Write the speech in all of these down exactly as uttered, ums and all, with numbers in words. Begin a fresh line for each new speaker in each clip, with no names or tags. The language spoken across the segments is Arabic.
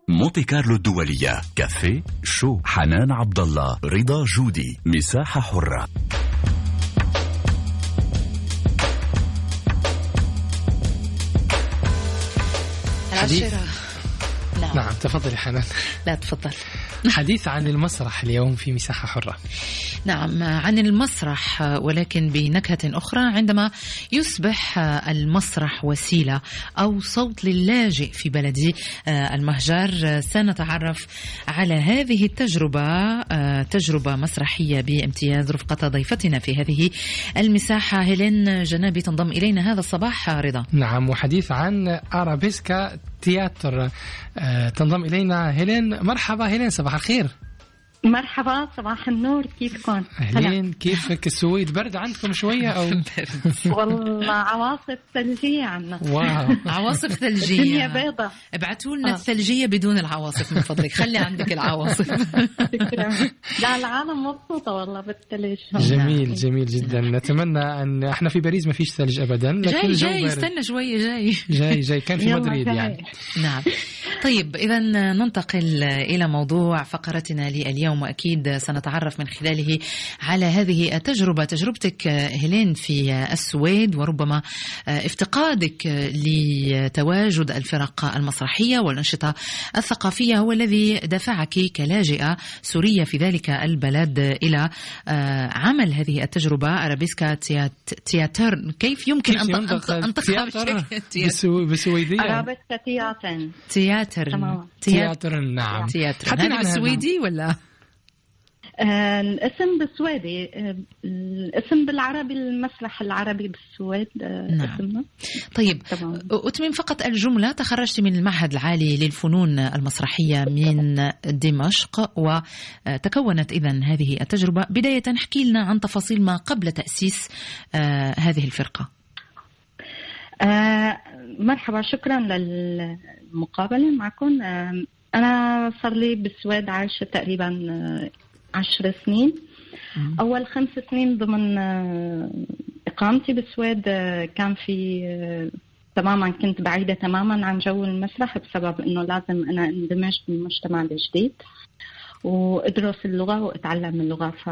مونتي كارلو الدولية، كافيه شو، حنان عبد الله، رضا جودي، مساحة حرة.
حديث
نعم.
نعم تفضلي حنان.
لا تفضل.
حديث عن المسرح اليوم في مساحة حرة.
نعم، عن المسرح ولكن بنكهة أخرى، عندما يصبح المسرح وسيلة أو صوت للاجئ في بلدي المهجر. سنتعرف على هذه التجربة، تجربة مسرحية بامتياز رفقة ضيفتنا في هذه المساحة هيلين جنابي تنضم إلينا هذا الصباح. رضا.
نعم، وحديث عن أرابيسكا تياتر تنضم إلينا هيلين. مرحبا هيلين، صباح الخير.
مرحبا، صباح النور، كيفكم؟
أهلين، كيفك؟ السويد برد عندكم شوية أو؟
والله عواصف ثلجية عنا.
واو،
عواصف ثلجية.
هي بيضة.
ابعتوا لنا آه. الثلجية بدون العواصف من فضلك، خلي عندك العواصف.
لا، العالم مبسوطة والله بالثلج.
جميل جميل جدا. نتمنى أن احنا في باريس ما فيش ثلج أبدا، لكن
جاي جاي استنى شوية، جاي
جاي جاي كان في مدريد يعني.
نعم. طيب إذا ننتقل إلى موضوع فقرتنا لليوم، وأكيد سنتعرف من خلاله على هذه التجربة، تجربتك هيلين في السويد، وربما افتقادك لتواجد الفرق المسرحية والأنشطة الثقافية هو الذي دفعك كلاجئة سورية في ذلك البلد إلى عمل هذه التجربة أرابيسكا تياتر. كيف يمكن أن أنطقها
بالسويدية؟
أرابيسكا تياتر.
تياتر.
تياتر. نعم.
تياتر. هذا بالسويدي ولا؟
آه الاسم بالسويدي، آه الاسم بالعربي المسرح العربي بالسويد. آه
نعم.
اسمنا.
طيب طبعا. أتمم فقط الجملة. تخرجت من المعهد العالي للفنون المسرحية من دمشق، وتكونت إذن هذه التجربة. بداية احكي لنا عن تفاصيل ما قبل تأسيس آه هذه الفرقة.
آه مرحبا، شكرا للمقابلة معكم. آه أنا صار لي بالسويد عايشة تقريبا عشر سنين. أول خمس سنين ضمن إقامتي بالسويد كان في تماما كنت بعيدة تماما عن جو المسرح، بسبب إنه لازم أنا اندمج بالمجتمع الجديد وأدرس اللغة وأتعلم اللغة. ف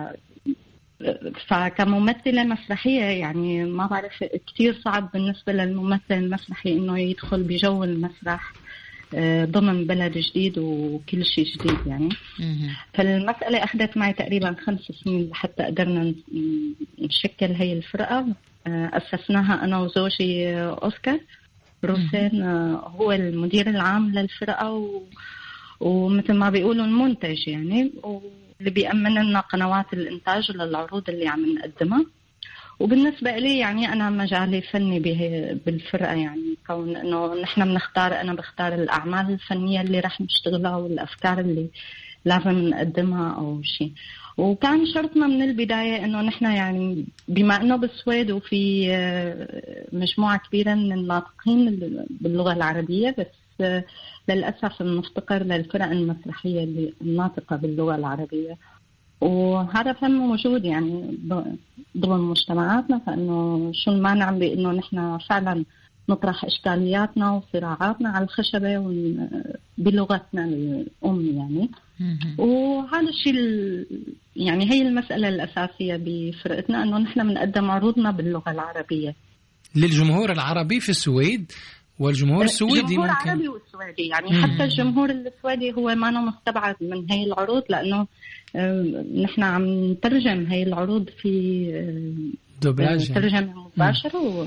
فكممثلة مسرحية يعني ما بعرف، كتير صعب بالنسبة للممثل المسرحي إنه يدخل بجو المسرح ضمن بلد جديد وكل شيء جديد يعني. فالمسألة أخذت معي تقريبا خمس سنين لحتى قدرنا نشكل هاي الفرقة. أسسناها أنا وزوجي أوسكار روسين، هو المدير العام للفرقة و... ومثل ما بيقولوا المنتج يعني، واللي بيأمن لنا قنوات الإنتاج للعروض اللي عم نقدمها. وبالنسبة لي يعني أنا مجالي فني بالفرقة، يعني كون إنه نحن بنختار، أنا بختار الأعمال الفنية اللي رح نشتغلها والأفكار اللي لازم نقدمها أو شيء. وكان شرطنا من البداية إنه نحن يعني بما إنه بالسويد وفي مجموعة كبيرة من الناطقين باللغة العربية، بس للأسف بنفتقر للفرق المسرحية اللي الناطقة باللغة العربية، وهذا فن موجود يعني ضمن مجتمعاتنا. فإنه شو المانع بإنه نحن فعلا نطرح إشكالياتنا وصراعاتنا على الخشبة بلغتنا الأم يعني. وهذا الشيء يعني هي المسألة الأساسية بفرقتنا، إنه نحن بنقدم عروضنا باللغة العربية
للجمهور العربي في السويد والجمهور السويدي.
الجمهور العربي والسويدي يعني. مم. حتى الجمهور السويدي هو ما مستبعد من هاي العروض، لأنه نحن عم نترجم هاي العروض في
دوبلاج،
ترجمة مباشرة و...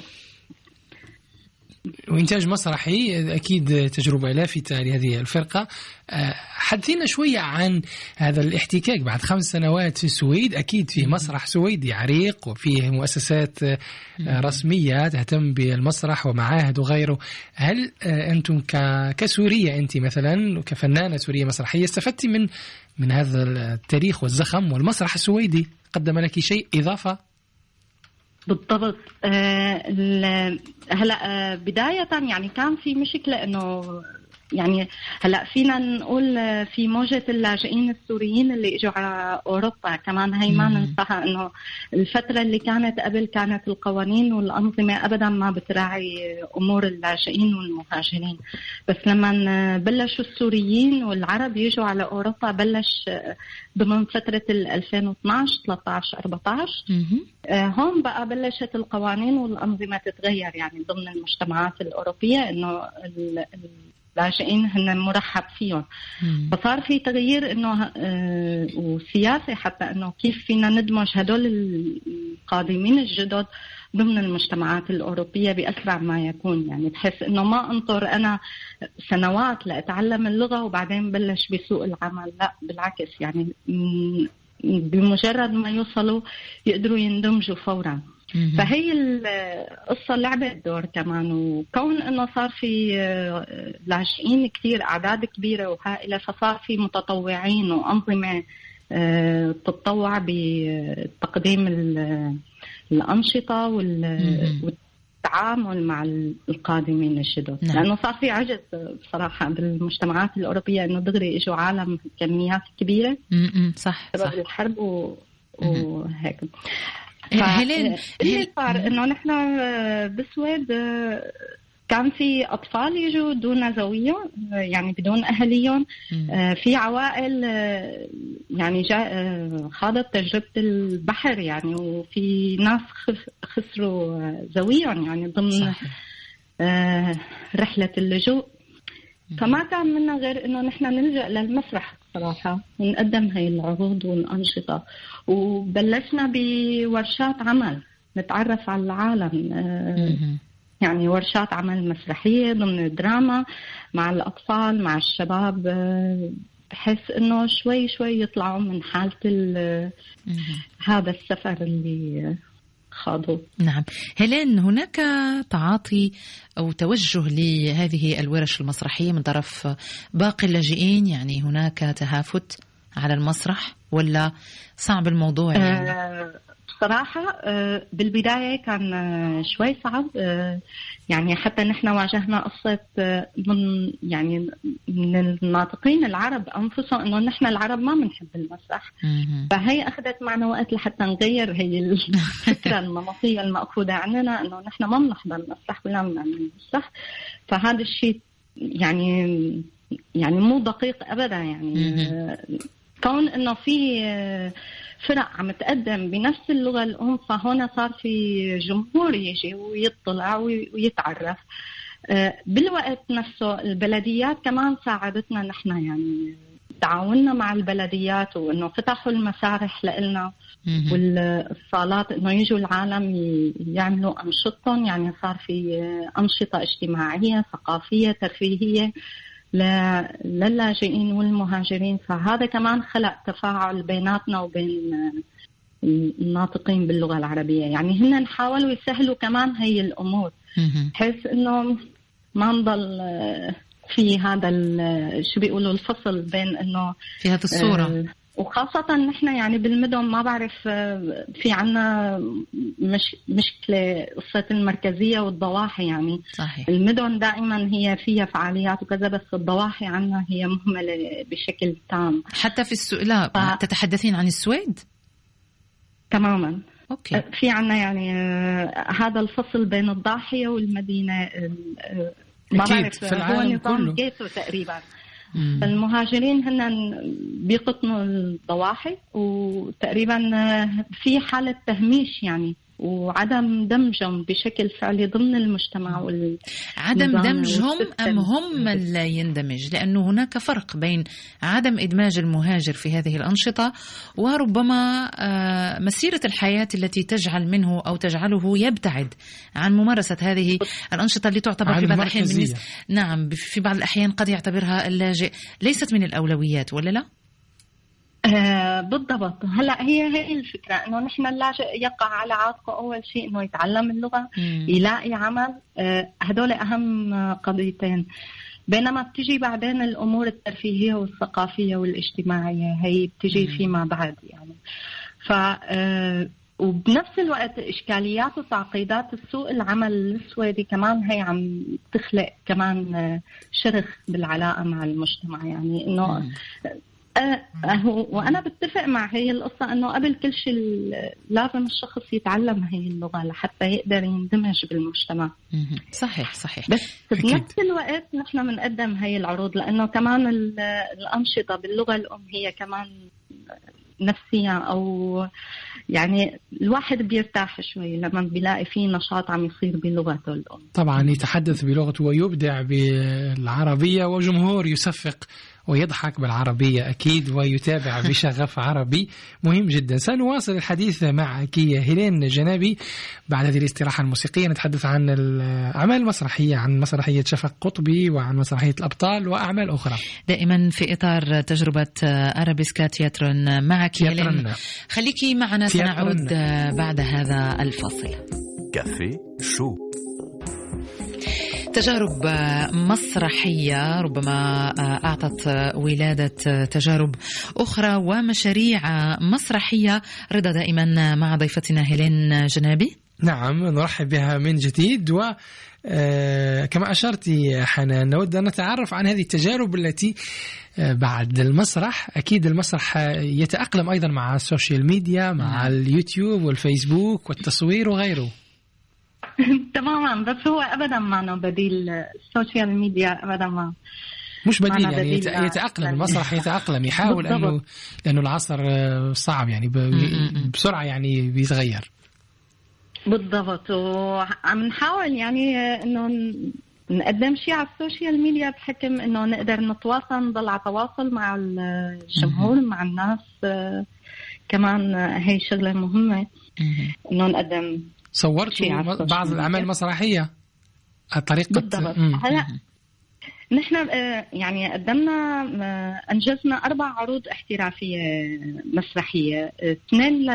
وإنتاج مسرحي. أكيد تجربة لافتة لهذه الفرقة. حدثينا شوية عن هذا الاحتكاك بعد خمس سنوات في السويد. أكيد فيه مسرح سويدي عريق وفيه مؤسسات رسمية تهتم بالمسرح ومعاهد وغيره. هل أنتم كسورية، أنت مثلا كفنانة سورية مسرحية، استفدتي من من هذا التاريخ والزخم والمسرح السويدي؟ قدم لك شيء إضافة؟
بالضبط. آه هلا آه بداية يعني كان في مشكلة إنه يعني هلا فينا نقول في موجة اللاجئين السوريين اللي اجوا على اوروبا كمان، هي ما ننساها انه الفترة اللي كانت قبل كانت القوانين والانظمة ابدا ما بتراعي امور اللاجئين والمهاجرين، بس لما بلشوا السوريين والعرب يجوا على اوروبا بلش ضمن فترة ألفين واثناشر ثلاثة عشر أربعة عشر هون بقى بلشت القوانين والانظمة تتغير يعني ضمن المجتمعات الاوروبية، انه اللاجئين هن مرحب فيهم. فصار في تغيير انه آه وسياسي حتى انه كيف فينا ندمج هدول القادمين الجدد ضمن المجتمعات الأوروبية بأسرع ما يكون، يعني بحيث انه ما انطر انا سنوات لأتعلم اللغة وبعدين بلش بسوق العمل، لا بالعكس يعني بمجرد ما يوصلوا يقدروا يندمجوا فورا. فهي القصة لعبت دور كمان، وكون انه صار في لاجئين كثير اعداد كبيرة وهائلة فصار في متطوعين وانظمة تتطوع بتقديم الأنشطة والتعامل مع القادمين الجدد. نعم. لأنه صار في عجز بصراحة بالمجتمعات الأوروبية إنه دغري إجوا عالم كميات كبيرة
صح
بسبب الحرب و... وهيك. هلين اللي صار إنه نحن بالسويد كان في أطفال يجوا دون زويهم يعني بدون أهليهم، في عوائل يعني جاء خاضت تجربة البحر يعني، وفي ناس خسروا زويهم يعني ضمن رحلة اللجوء. فما كان منا غير إنه نحن نلجأ للمسرح صراحة ونقدم هاي العروض والأنشطة، وبلشنا بورشات عمل نتعرف على العالم، يعني ورشات عمل مسرحية ضمن الدراما مع الأطفال مع الشباب، بحيث إنه شوي شوي يطلعوا من حالة هذا السفر اللي خاضوا.
نعم. هلين هناك تعاطي أو توجه لهذه الورش المسرحية من طرف باقي اللاجئين، يعني هناك تهافت على المسرح ولا صعب الموضوع يعني؟
أه صراحة بالبداية كان شوي صعب، يعني حتى نحن واجهنا قصة من يعني من الناطقين العرب أنفسهم إنه نحن العرب ما بنحب المسرح، فهي أخذت معنا وقت لحتى نغير هي الفكرة النمطية المأخوذة عننا إنه نحن ما بنحضر المسرح ولا بنعمل المسرح. فهذا الشيء يعني يعني مو دقيق أبدا، يعني كون إنه في فرق عم تقدم بنفس اللغة الأم فهنا صار في جمهور يجي ويطلع ويتعرف. بالوقت نفسه البلديات كمان ساعدتنا نحن، يعني تعاوننا مع البلديات وإنه فتحوا المسارح لنا والصالات إنه يجوا العالم يعملوا أنشطتهم، يعني صار في أنشطة اجتماعية ثقافية ترفيهية للاجئين والمهاجرين، فهذا كمان خلق تفاعل بيناتنا وبين الناطقين باللغة العربية. يعني هن حاولوا يسهلوا كمان هي الأمور بحيث إنه ما نضل في هذا شو بيقولوا الفصل بين إنه
في هذه الصورة،
وخاصة نحن يعني بالمدن ما بعرف في عنا مش مشكلة قصة المركزية والضواحي، يعني
صحيح.
المدن دائما هي فيها فعاليات وكذا بس الضواحي عنا هي مهملة بشكل تام.
حتى في السويد لا ف... تتحدثين عن السويد؟
تماما.
أوكي.
في عنا يعني هذا الفصل بين الضاحية والمدينة ما بعرف
في العالم كله
جيتو تقريبا. المهاجرين هن بيقطنوا الضواحي وتقريبا في حالة تهميش يعني وعدم دمجهم بشكل فعلي ضمن المجتمع وال
عدم دمجهم أم هم لا يندمج؟ لأنه هناك فرق بين عدم إدماج المهاجر في هذه الأنشطة وربما مسيرة الحياة التي تجعل منه أو تجعله يبتعد عن ممارسة هذه الأنشطة اللي تعتبر في بعض الأحيان بالنسبة... نعم في بعض الأحيان قد يعتبرها اللاجئ ليست من الأولويات ولا لا؟
آه بالضبط. هلا هي هي الفكره انه نحن اللاجئ يقع على عاتقه اول شيء انه يتعلم اللغه، مم. يلاقي عمل، آه هدول اهم قضيتين. بينما بتجي بعدين الامور الترفيهيه والثقافيه والاجتماعيه هي بتجي فيما بعد يعني. ف وبنفس الوقت إشكاليات وتعقيدات السوق العمل السويدي كمان هي عم تخلق كمان شرخ بالعلاقة مع المجتمع. يعني إنه أه وأنا بتفق مع هي القصة إنه قبل كل شيء لازم الشخص يتعلم هي اللغة لحتى يقدر يندمج بالمجتمع.
صحيح صحيح.
بس بنفس الوقت نحن بنقدم هي العروض لأنه كمان الأنشطة باللغة الأم هي كمان نفسية أو يعني الواحد بيرتاح شوي لما بيلاقي فيه نشاط عم يصير بلغته الأم.
طبعا يتحدث بلغته ويبدع بالعربية وجمهور يصفق ويضحك بالعربية أكيد ويتابع بشغف عربي مهم جدا. سنواصل الحديث معك هيلين جنابي بعد هذه الاستراحة الموسيقية. نتحدث عن الأعمال المسرحية، عن مسرحية شفق قطبي وعن مسرحية الأبطال وأعمال أخرى
دائما في إطار تجربة أرابيسكا تياترون معك هيلين. خليكي معنا، سنعود بعد هذا الفاصل.
كافيه شو،
تجارب مسرحية ربما أعطت ولادة تجارب أخرى ومشاريع مسرحية. رضا دائما مع ضيفتنا هيلين جنابي.
نعم، نرحب بها من جديد. و كما أشرت حنان، نود أن نتعرف عن هذه التجارب التي بعد المسرح. أكيد المسرح يتأقلم أيضا مع السوشيال ميديا، مع اليوتيوب والفيسبوك والتصوير وغيره.
تماما، بس هو أبدا ما بديل السوشيال ميديا، أبدا ما
مش بديل يعني يتأقلم المسرح، يتأقلم يحاول أنه لأنه العصر صعب يعني بسرعة يعني بيتغير.
بالضبط، وعم نحاول يعني إنه نقدم شيء على السوشيال ميديا بحكم إنه نقدر نتواصل، نضل على تواصل مع الجمهور مع الناس. كمان هي شغلة مهمة إنه نقدم.
صورتوا بعض الأعمال المسرحية الطريقة.
بالضبط. هلا نحن يعني قدمنا أنجزنا أربع عروض احترافية مسرحية، اثنين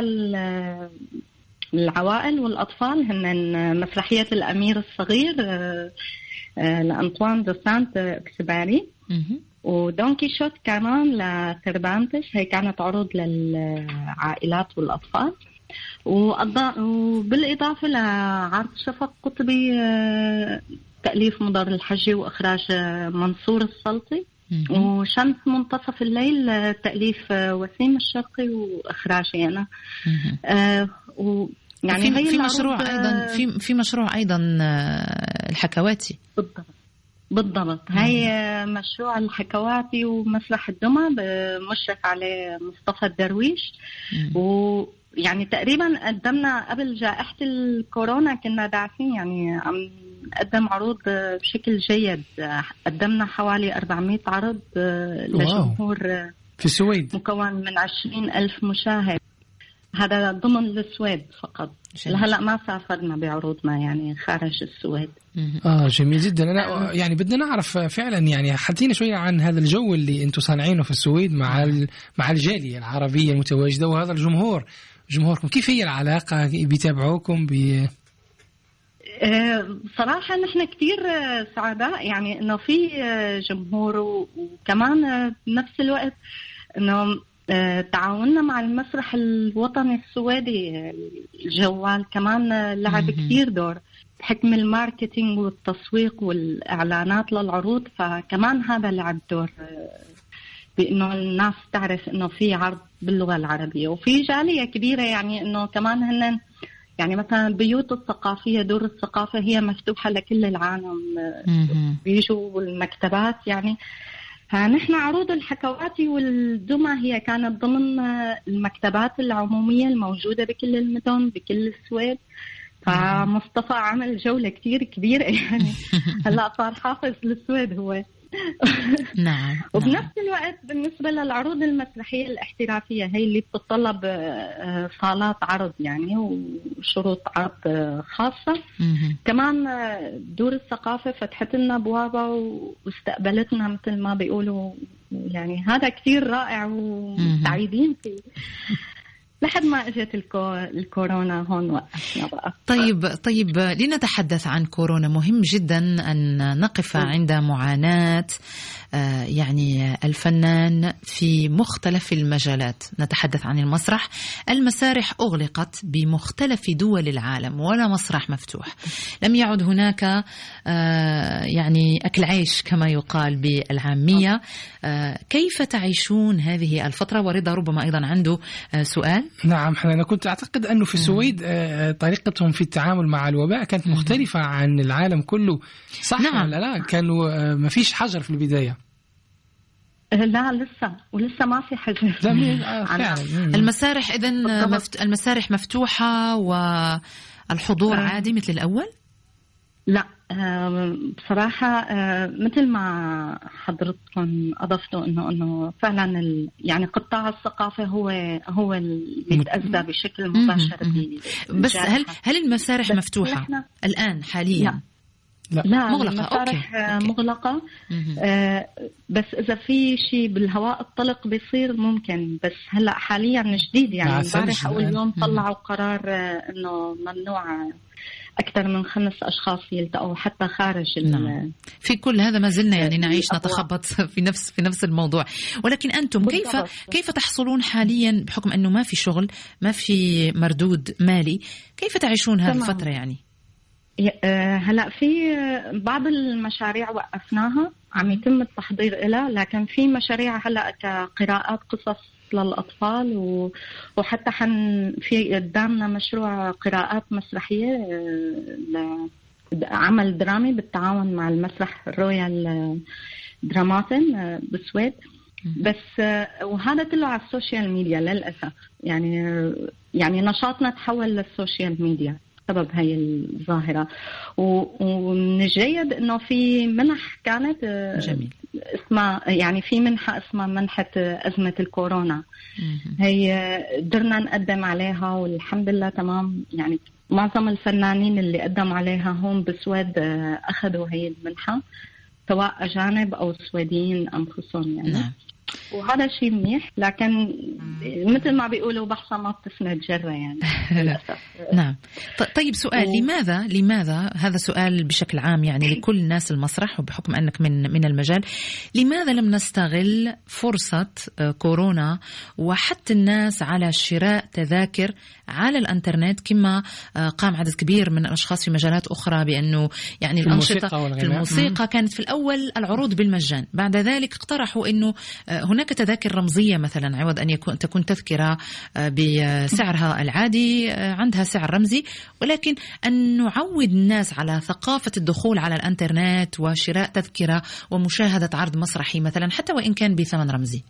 للعوائل والأطفال هن مسرحية الأمير الصغير لأنطوان دو سانت اكسباري، ودون كيشوت كمان لسيرفانتس، هي كانت عروض للعائلات والأطفال. وبالإضافة لعرض شفق قطبي تأليف مضر الحجي وإخراج منصور السلطي، وشمس منتصف الليل تأليف وسيم الشرقي وإخراجي أنا. آه
يعني في, في مشروع أيضا في في مشروع أيضا الحكواتي.
بالضبط بالضبط. هاي مشروع الحكواتي ومسرح الدمى مشرف عليه مصطفى الدرويش. و يعني تقريبا قدمنا قبل جائحة الكورونا كنا داعسين يعني عم نقدم عروض بشكل جيد. قدمنا حوالي أربعمية عرض لجمهور
في السويد
مكون من عشرين ألف مشاهد. هذا ضمن السويد فقط. لهلا ما سافرنا بعروضنا يعني خارج السويد.
اه جميل جدا. انا يعني بدنا نعرف فعلا يعني حدثينا شويه عن هذا الجو اللي انتم صانعينه في السويد مع مع الجاليه العربيه المتواجده وهذا الجمهور جمهوركم. كيف هي العلاقه؟ بيتابعوكم ب
صراحة نحن كتير سعداء يعني انه في جمهور، وكمان بنفس الوقت انه تعاوننا مع المسرح الوطني السويدي الجوال كمان لعب كتير دور بحكم الماركتينج والتسويق والإعلانات للعروض، فكمان هذا لعب دور بأنه الناس تعرف أنه في عرض باللغة العربية. وفي جالية كبيرة يعني أنه كمان هن يعني مثلا البيوت الثقافية دور الثقافة هي مفتوحة لكل العالم، بيجوا المكتبات يعني. فنحن عروض الحكواتي والدمى هي كانت ضمن المكتبات العمومية الموجودة بكل المدن بكل السويد. فمصطفى عمل جولة كتير كبيرة يعني هلأ صار حافظ للسويد هو.
نعم.
وبنفس الوقت بالنسبة للعروض المسرحية الاحترافية هي اللي بتطلب صالات عرض يعني وشروط عرض خاصة. كمان دور الثقافة فتحت لنا بوابة واستقبلتنا مثل ما بيقولوا يعني. هذا كتير رائع وسعيدين فيه. لحد ما اجت الكو... الكورونا هون وقفنا بقى.
طيب طيب لنتحدث عن كورونا. مهم جدا أن نقف عند معاناة يعني الفنان في مختلف المجالات. نتحدث عن المسرح. المسارح أغلقت بمختلف دول العالم ولا مسرح مفتوح. لم يعد هناك يعني أكل عيش كما يقال بالعامية. كيف تعيشون هذه الفترة؟ ورضا ربما أيضا عنده سؤال.
نعم، أنا كنت أعتقد أنه في السويد طريقتهم في التعامل مع الوباء كانت مختلفة عن العالم كله، صح؟ نعم. ولا لا؟ كانوا ما فيش حجر في البداية.
لا لسه ولسه ما في حجر.
المسارح إذن مفت... المسارح مفتوحة والحضور أه. عادي مثل الأول؟
لا بصراحة مثل ما حضرتكم أضفتوا إنه إنه فعلا ال... يعني قطاع الثقافة هو هو اللي يتأذى بشكل مباشر.
بس هل هل المسارح مفتوحة الآن حاليا؟
لا. لا, لا مغلقة. المسارح أوكي. مغلقة. آه بس إذا في شيء بالهواء الطلق بيصير ممكن، بس هلأ حاليا جديد يعني امبارح أول يوم طلعوا قرار آه إنه ممنوع أكثر من خمس أشخاص يلتقوا حتى خارج.
نعم. في كل هذا ما زلنا يعني نعيش نتخبط في نفس في نفس الموضوع. ولكن أنتم كيف كيف تحصلون حاليا بحكم أنه ما في شغل، ما في مردود مالي، كيف تعيشون هذه الفترة يعني؟
هلا في بعض المشاريع وقفناها عم يتم التحضير لها، لكن في مشاريع هلا كقراءات قصص للأطفال وحتى حن في قدامنا مشروع قراءات مسرحية عمل درامي بالتعاون مع المسرح الرويال دراماتن بالسويد. بس وهذا كله على السوشيال ميديا للأسف، يعني يعني نشاطنا تحول للسوشيال ميديا سبب هاي الظاهرة. ومن الجيد انه في منح كانت
جميل.
اسمها يعني في منحة اسمها منحة أزمة الكورونا. هي قدرنا نقدم عليها والحمد لله تمام. يعني معظم الفنانين اللي قدموا عليها هون بالسويد أخذوا هاي المنحة، سواء أجانب أو سويديين أنفسهم يعني. نعم. وهذا شيء منيح، لكن مثل ما بيقولوا بحصة ما بتسند جرة يعني.
نعم. طيب سؤال و... لماذا لماذا هذا سؤال بشكل عام يعني لكل الناس المسرح، وبحكم أنك من من المجال، لماذا لم نستغل فرصة كورونا وحتى الناس على شراء تذاكر على الانترنت كما قام عدد كبير من الأشخاص في مجالات أخرى بأنه يعني الأنشطة في الموسيقى كانت في الأول العروض بالمجان، بعد ذلك اقترحوا أنه هناك تذاكر رمزية مثلا عوض أن يكون تكون تذكرة بسعرها العادي عندها سعر رمزي، ولكن أن نعود الناس على ثقافة الدخول على الانترنت وشراء تذكرة ومشاهدة عرض مسرحي مثلا حتى وإن كان بثمن رمزي.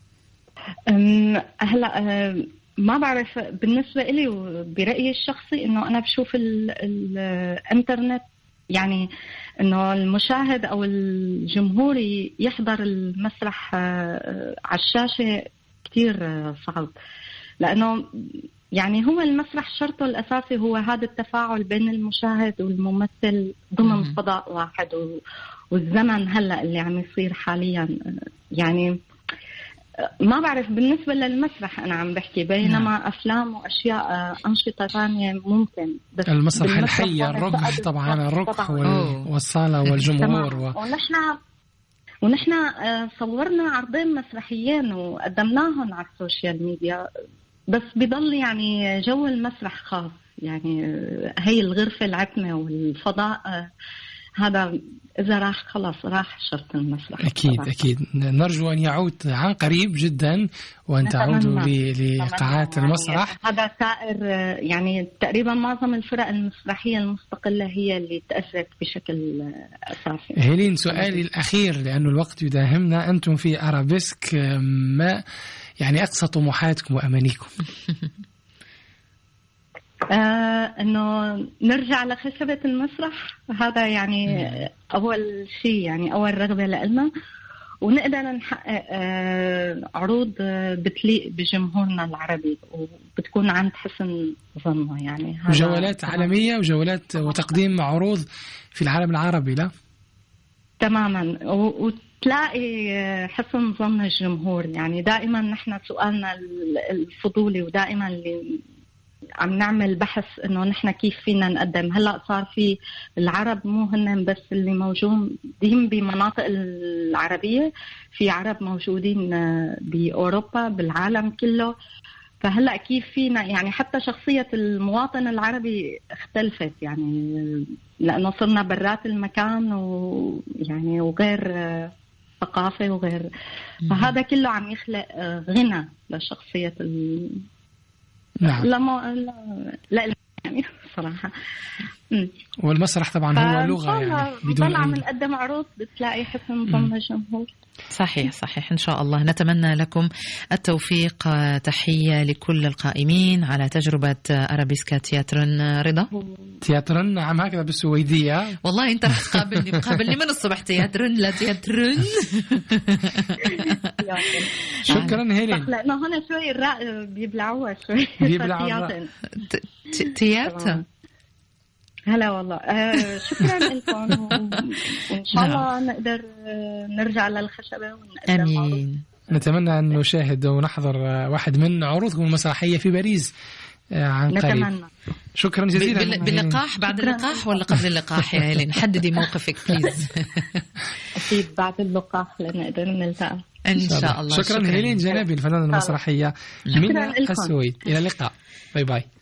هلا ما بعرف، بالنسبة لي وبرأيي الشخصي إنه أنا بشوف الانترنت يعني إنه المشاهد أو الجمهور يحضر المسرح على الشاشة كتير صعب، لأنه يعني هو المسرح شرطه الأساسي هو هذا التفاعل بين المشاهد والممثل ضمن فضاء واحد. والزمن هلأ اللي عم يصير حاليا يعني ما بعرف بالنسبة للمسرح أنا عم بحكي، بينما نعم. أفلام وأشياء أنشطة ثانية ممكن. بس
المسرح الحي الركح طبعا الركح والصالة والجمهور و...
ونحن ونحن صورنا عرضين مسرحيين وقدمناهم على السوشيال ميديا، بس بضل يعني جو المسرح خاص، يعني هي الغرفة العتمة والفضاء هذا إذا راح خلاص راح شرط المسرح.
أكيد طبعا. أكيد نرجو أن يعود عن قريب جدا وأن تعودوا لقاعات المسرح.
هذا سائر يعني تقريبا معظم الفرق المسرحية المستقلة هي اللي تأثرت بشكل أساسي.
هيلين سؤالي الأخير لأنه الوقت يداهمنا، أنتم في أرابيسك ما يعني أقصى طموحاتكم وأمانيكم؟
آه إنه نرجع لخشبة المسرح، هذا يعني أول شيء يعني أول رغبة لنا، ونقدر نحقق آه عروض بتليق بجمهورنا العربي وبتكون عند حسن ظنه يعني.
وجولات عالمية وجولات وتقديم عروض في العالم العربي. لا
تماما. تلاقي حسن ظن الجمهور. يعني دائما نحن سؤالنا الفضولي ودائما اللي عم نعمل بحث انه نحن كيف فينا نقدم. هلا صار في العرب مو هن بس اللي موجودين بمناطق العربيه، في عرب موجودين باوروبا بالعالم كله. فهلا كيف فينا يعني حتى شخصيه المواطن العربي اختلفت، يعني لانه صرنا برات المكان ويعني وغير ثقافه وغير، فهذا كله عم يخلق غنى لشخصيه ال
نعم.
لا ما لا لا يعني صراحة. م.
والمسرح طبعا هو لغة يعني بدون
طلع من قدم عروض بتلاقي حسن ضمن الجمهور.
صحيح صحيح. إن شاء الله نتمنى لكم التوفيق. تحية لكل القائمين على تجربة أرابيسكا تياترون. رضا
تياترون نعم هكذا بالسويدية.
والله أنت رح تقابلني مقابلني من الصبح تياترون لا تياترون.
شكرا هيلين.
لأنه هنا شوي الراء بيبلعوها شوي.
بيبلعوها
تيات.
هلا والله. آه شكرا لكم وإن شاء الله نقدر نرجع للخشبة ونقدم.
أمين.
نتمنى أن نشاهد ونحضر واحد من عروضكم المسرحية في باريس عن قريب.
نتمنى.
شكرا جزيلا.
باللقاح بعد اللقاح ولا قبل اللقاح يا هيلين؟ حددي موقفك بليز.
أكيد بعد اللقاح لنقدر نلتقي
إن شاء الله.
شكرا, شكرا هيلين جنابي الفنانة المسرحية من السويد. إلى اللقاء. باي باي.